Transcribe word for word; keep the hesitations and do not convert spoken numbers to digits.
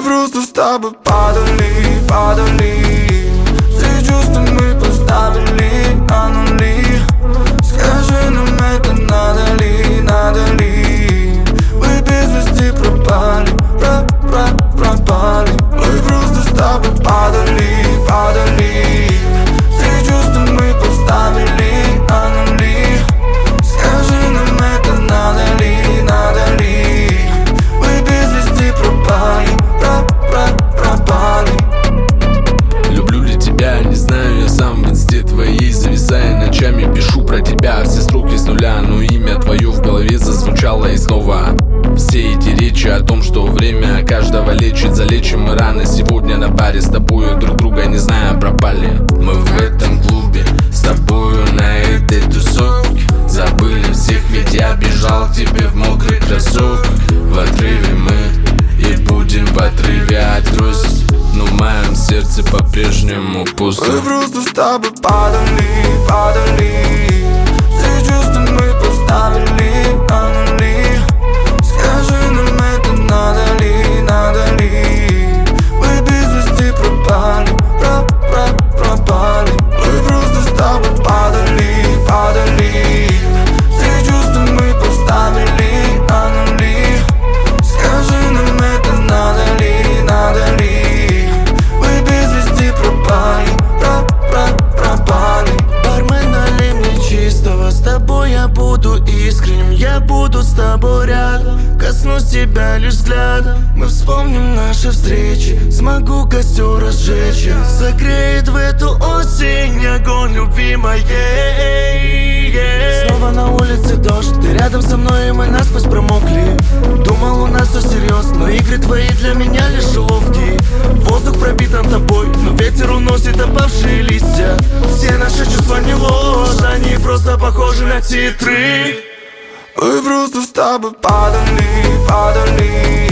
просто с тобой падали, падали. Все чувства мы поставили на нули. Скажи, нам это надо ли, надо ли? Мы без вести пропали, про, про, пропали. Мы просто с тобой падали, падали. Все чувства мы поставили на нули. Скажи, нам это надо ли, надо ли? Мы без вести пропали, про, про, пропали. Люблю ли тебя, не знаю, я сам в инсте твоей зависая ночами, пишу про тебя все строки с нуля, но имя твое в голове зазвучало и снова. Все эти речи о том, что время каждого лечит, залечим мы раны. Сегодня на баре с тобою друг друга не зная пропали. Мы в этом клубе с тобою на этой тусовке. Забыли всех, ведь я бежал к тебе в мокрых кроссовках. В отрыве мы и будем в отрыве от грусти, но в моем сердце по-прежнему пусто. Мы просто с тобой падали, падали. Все чувства мы поставили на нули. Скажи, нам это надо ли, надо ли? Мы без вести пропали, про, про, пропали. Мы просто с тобой падали, падали. Все чувства мы поставили на нули. Скажи, нам это надо ли, надо ли? Мы без вести пропали, про, про, пропали. Бармен, налей мне чистого, с тобой я буду искренним. Я буду с тобой рядом, коснусь тебя лишь взглядом. Мы вспомним наши встречи, смогу костер разжечь. Согреет в эту осень огонь любви моей. Снова на улице дождь, ты рядом со мной и мы насквозь промокли. Думал, у нас все серьезно, но игры твои для меня лишь уловки. Воздух пропитан тобой, но ветер уносит опавшие листья. Все наши чувства не ложь, они просто похожи на титры. Мы просто с тобой падали, падали.